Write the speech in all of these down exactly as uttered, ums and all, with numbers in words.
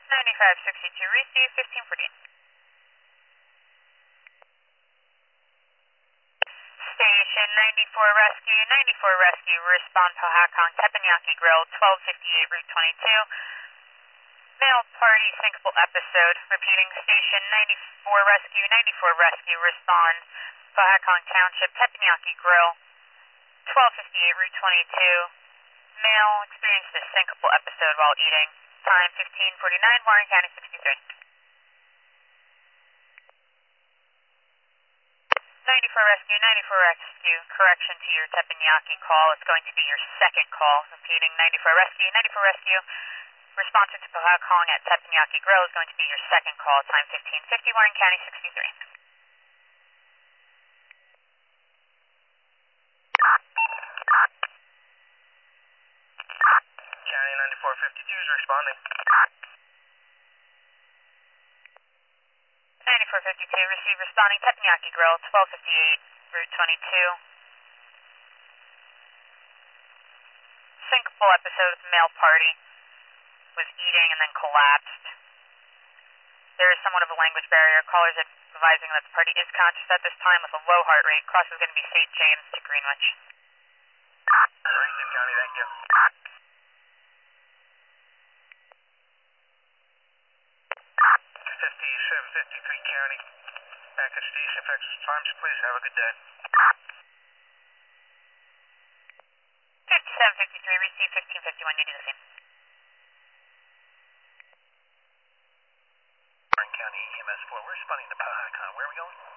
ninety-five sixty-two, receive fifteen forty. Station ninety-four Rescue, ninety-four Rescue, respond Pohakong, Teppanyaki Grill, twelve fifty-eight, Route twenty-two. Male party syncopal episode, repeating Station ninety-four Rescue, ninety-four Rescue, respond Pohakong Township, Teppanyaki Grill, twelve fifty-eight, Route twenty-two. Male experienced a syncopal episode while eating. Time fifteen forty-nine, Warren County sixty-three. ninety-four Rescue, ninety-four Rescue, correction to your Teppanyaki call. It's going to be your second call. Repeating ninety-four Rescue, ninety-four Rescue. Responsive to Pohakong at Teppanyaki Grill is going to be your second call. Time fifteen fifty, Warren County sixty-three. County ninety-four fifty-two is responding. ninety-four fifty-two, receive responding Teppanyaki Grill, twelve fifty-eight, Route twenty-two. Syncopal episode of male party. Was eating and then collapsed. There is somewhat of a language barrier. Callers advising that the party is conscious at this time with a low heart rate. Cross is going to be Saint James to Greenwich. Receive, County, thank you. fifty-seven fifty-three County. Back at station, Texas Times, please have a good day. fifty-seven fifty-three, receive fifteen fifty-one, you do the same. Warren County E M S four, we're responding to Pohakong. Where are we going?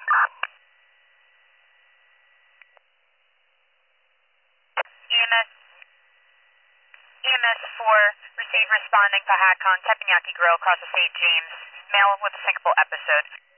E M S E M S four, receive responding Pohakong, Teppanyaki Grill, across the Saint James. Male with a syncopal episode.